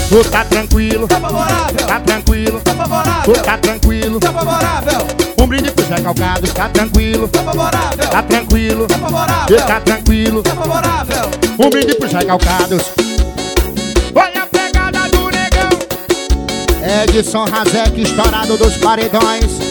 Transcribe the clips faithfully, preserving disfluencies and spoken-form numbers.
Tô tá tranquilo, Tá favorável, tá tranquilo, tá tô favorável, tá tranquilo. tá favorável, Um brinde pro Zé Calcados, tá tranquilo, tá favorável, tá tranquilo, tá favorável, tá tranquilo. tá favorável. Um brinde pro Zé Calcados. Olha a pegada do negão. Edson Razek, estourado dos paredões.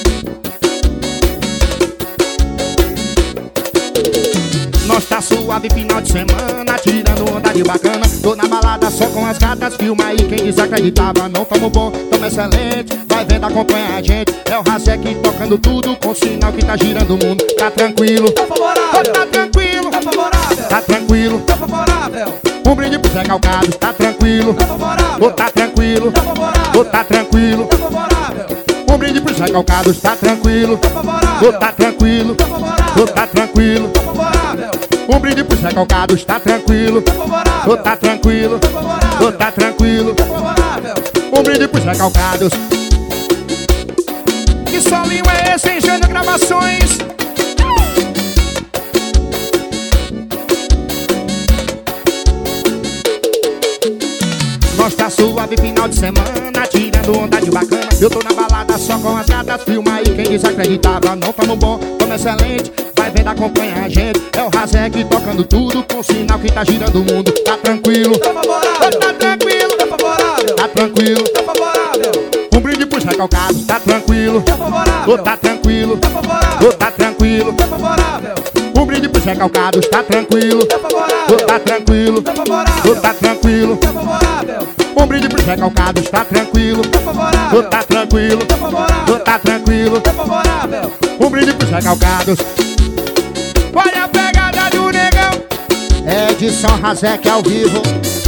Nós tá suave final de semana, tirando onda de bacana. Tô na balada só com as gatas, filma aí quem desacreditava. Não tamo bom, tamo excelente, vai vendo, acompanha a gente. É o Razek tocando tudo, com sinal que tá girando o mundo. Tá tranquilo, Tá favorável, tá tranquilo, tá favorável, tá tranquilo. tá favorável, Um brinde pro Zé Calcados, tá tranquilo, tá favorável, ô tá tranquilo, tá favorável, ô tá tranquilo. tá favorável, Um brinde pro Zé Calcados, tá tranquilo, tá ô favorável, tá tranquilo, tá ô favorável, tá tranquilo. tá favorável, Um brinde pro Zé Calcados, tá tranquilo, tá ô favorável, tá tranquilo, tá ô favorável, tá tranquilo. tá favorável. Um brinde pro Zé Calcados. Que solinho é esse, hein, Jânio Gravações? Nós tá suave final de semana, tirando onda de bacana. Eu tô na balada só com as gatas, filma aí quem desacreditava. Não tamo bom, tamo excelente, vai vendo, acompanha a gente. É o Razek tocando tudo, com sinal que tá girando o mundo. Tá tranquilo, Tá favorável, tá tranquilo, tá favorável, tá tranquilo. tá favorável, Um brinde pro Zé Calcados, tá tranquilo, tá favorável, ô tá tranquilo, tá ô favorável, tá tranquilo. tá favorável, Um brinde pro Zé Calcados, tá tranquilo, tá ô favorável, tá tranquilo, tá ô favorável, tá tranquilo. tá favorável, Um brinde pro Zé Calcados, tá tranquilo, tá ô favorável, tá tranquilo, tá ô favorável, tá tranquilo. tá favorável. Um brinde pro Zé Calcados. Olha a pegada do negão. Edson Razek ao vivo.